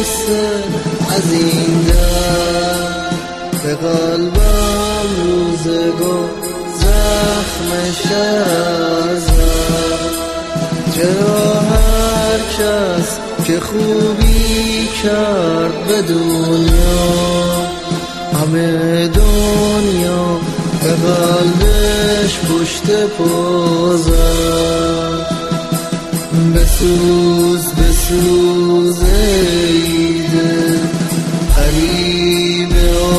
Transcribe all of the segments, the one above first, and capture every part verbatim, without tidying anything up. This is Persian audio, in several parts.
واسه از این در به قلبم روزگار زخمش زد. چرا هر کس که خوبی کرد به دنیا همه دنیا به قلبش پشت پا زد. بسوز بسوز ای دل غریب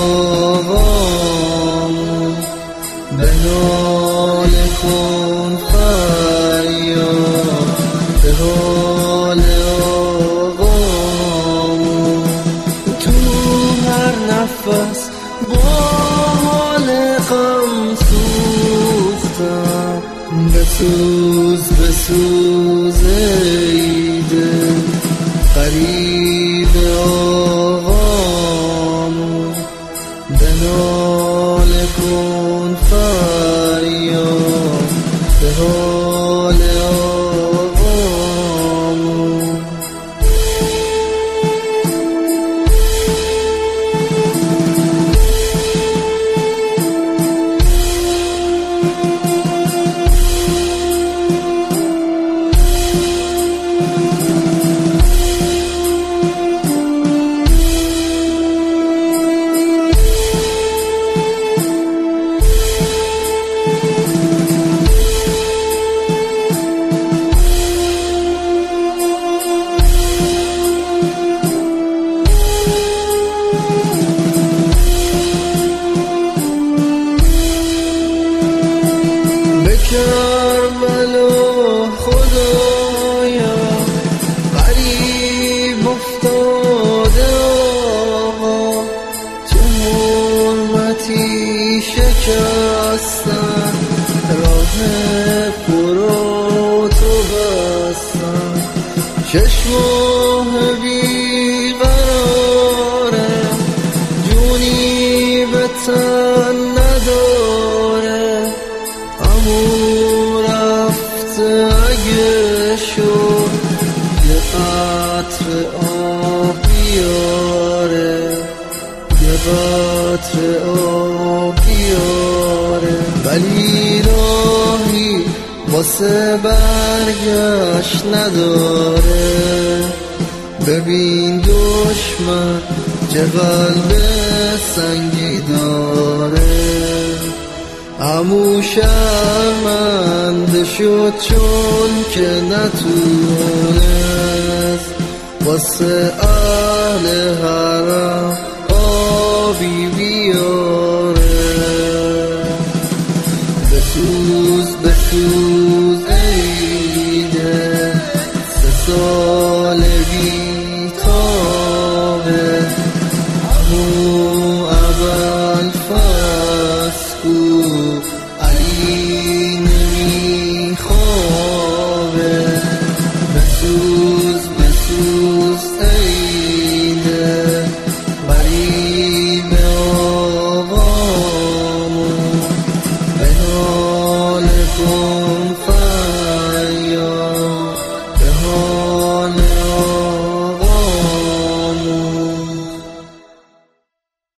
آقامون، به ناله کن فریاد به حال آقامون. تو هر نفس با حال غم سوختم. بسوز بسوز ای دل غریب آقامون، به ناله کن فریاد به حال آقامون. کربلا خدایا غریب افتاده آقا، تو حرمتی شکستن راه برو تو بستن. شش ماه بی قراره جونی به تن نداره، امو رفته اگه شد یه قطر آب بیاره، یه قطر آب بیاره. ولی راهی واسه برگشت نداره. ببین دشمن چه قلب سنگی داره. عمو شرمنده شد چون که نتونست واسه اهل حرم آبی بیاره. بسوز بسوز ای دل سه سال بی تابه، عمو اول فسکو علی